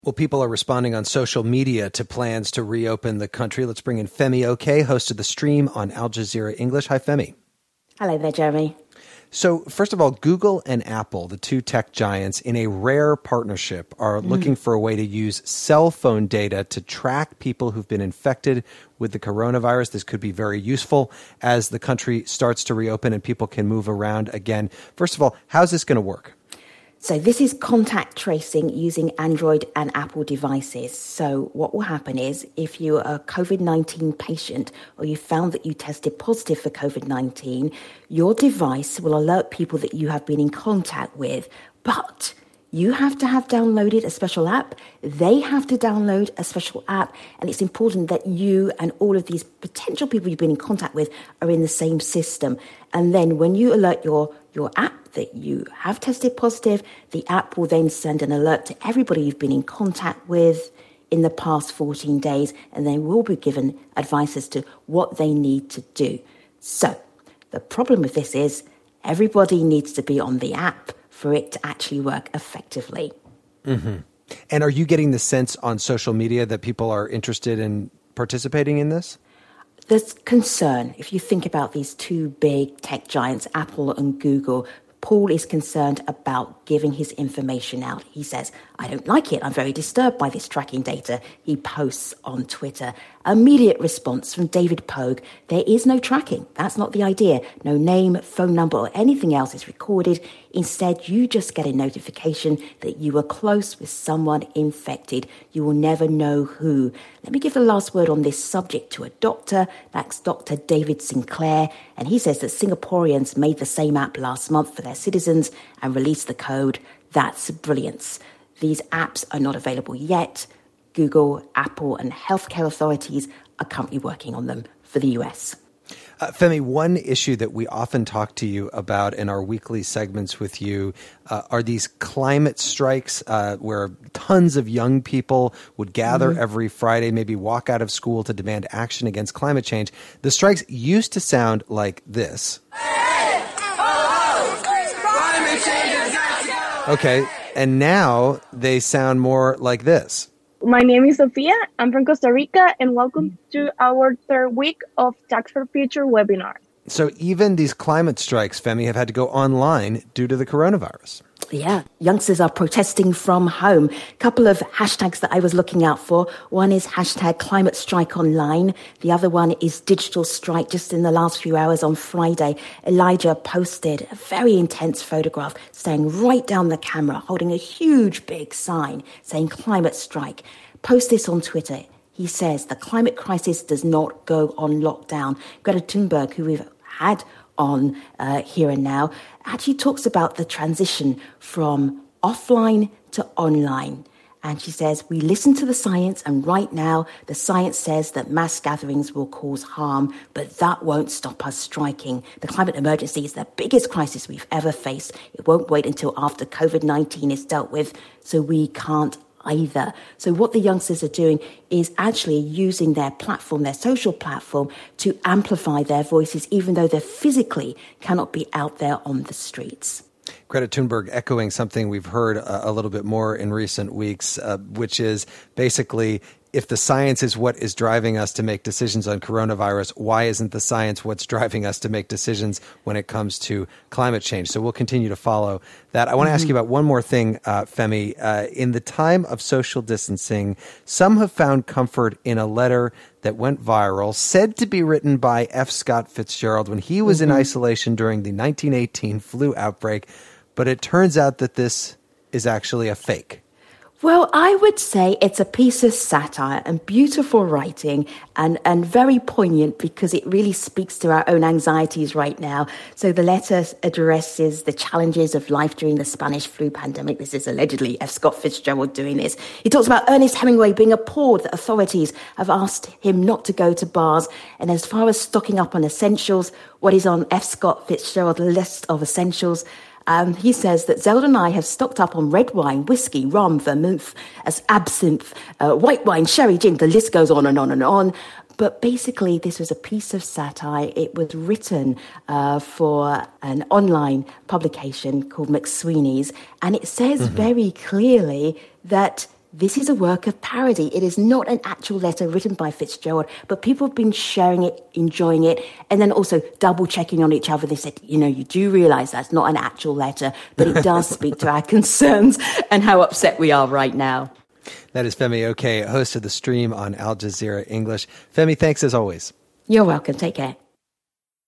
Well, people are responding on social media to plans to reopen the country. Let's bring in Femi Oke, host of The Stream on Al Jazeera English. Hi, Femi. Hello there, Jeremy. So, first of all, Google and Apple, the two tech giants, in a rare partnership, are looking for a way to use cell phone data to track people who've been infected with the coronavirus. This could be very useful as the country starts to reopen and people can move around again. First of all, how's this going to work? So this is contact tracing using Android and Apple devices. So what will happen is if you're a COVID-19 patient or you found that you tested positive for COVID-19, your device will alert people that you have been in contact with, but you have to have downloaded a special app. They have to download a special app. And it's important that you and all of these potential people you've been in contact with are in the same system. And then when you alert your app that you have tested positive, the app will then send an alert to everybody you've been in contact with in the past 14 days. And they will be given advice as to what they need to do. So the problem with this is everybody needs to be on the app for it to actually work effectively. Mm-hmm. And are you getting the sense on social media that people are interested in participating in this? There's concern. If you think about these two big tech giants, Apple and Google, Paul is concerned about giving his information out. He says, I don't like it. I'm very disturbed by this tracking data. He posts on Twitter. Immediate response from David Pogue. There is no tracking. That's not the idea. No name, phone number, or anything else is recorded. Instead, you just get a notification that you were close with someone infected. You will never know who. Let me give the last word on this subject to a doctor. That's Dr. David Sinclair. And he says that Singaporeans made the same app last month for their citizens and released the code. That's brilliance. These apps are not available yet. Google, Apple, and healthcare authorities are currently working on them for the US. Femi, one issue that we often talk to you about in our weekly segments with you are these climate strikes where tons of young people would gather every Friday, maybe walk out of school to demand action against climate change. The strikes used to sound like this. Hey! Oh! Climate change has got to go! Okay, and now they sound more like this. My name is Sofia. I'm from Costa Rica, and welcome to our third week of Tax for Future webinar. So even these climate strikes, Femi, have had to go online due to the coronavirus. Yeah, youngsters are protesting from home. A couple of hashtags that I was looking out for. One is hashtag climate strike online. The other one is digital strike. Just in the last few hours on Friday, Elijah posted a very intense photograph, staying right down the camera, holding a huge big sign saying climate strike. Post this on Twitter. He says the climate crisis does not go on lockdown. Greta Thunberg, who we've had on Here and Now, actually talks about the transition from offline to online. And she says, we listen to the science, and right now the science says that mass gatherings will cause harm, but that won't stop us striking. The climate emergency is the biggest crisis we've ever faced. It won't wait until after COVID-19 is dealt with, so we can't either. So what the youngsters are doing is actually using their platform, their social platform, to amplify their voices, even though they physically cannot be out there on the streets. Greta Thunberg echoing something we've heard a little bit more in recent weeks, which is basically, if the science is what is driving us to make decisions on coronavirus, why isn't the science what's driving us to make decisions when it comes to climate change? So we'll continue to follow that. I want to ask you about one more thing, Femi. In the time of social distancing, some have found comfort in a letter that went viral, said to be written by F. Scott Fitzgerald when he was in isolation during the 1918 flu outbreak. But it turns out that this is actually a fake. Well, I would say it's a piece of satire and beautiful writing and very poignant because it really speaks to our own anxieties right now. So the letter addresses the challenges of life during the Spanish flu pandemic. This is allegedly F. Scott Fitzgerald doing this. He talks about Ernest Hemingway being appalled that authorities have asked him not to go to bars. And as far as stocking up on essentials, what is on F. Scott Fitzgerald's list of essentials? He says that Zelda and I have stocked up on red wine, whiskey, rum, vermouth, as absinthe, white wine, sherry, gin. The list goes on and on and on. But basically, this was a piece of satire. It was written for an online publication called McSweeney's. And it says very clearly that this is a work of parody. It is not an actual letter written by Fitzgerald, but people have been sharing it, enjoying it, and then also double-checking on each other. They said, you do realize that's not an actual letter, but it does speak to our concerns and how upset we are right now. That is Femi Oke, host of The Stream on Al Jazeera English. Femi, thanks as always. You're welcome. Take care.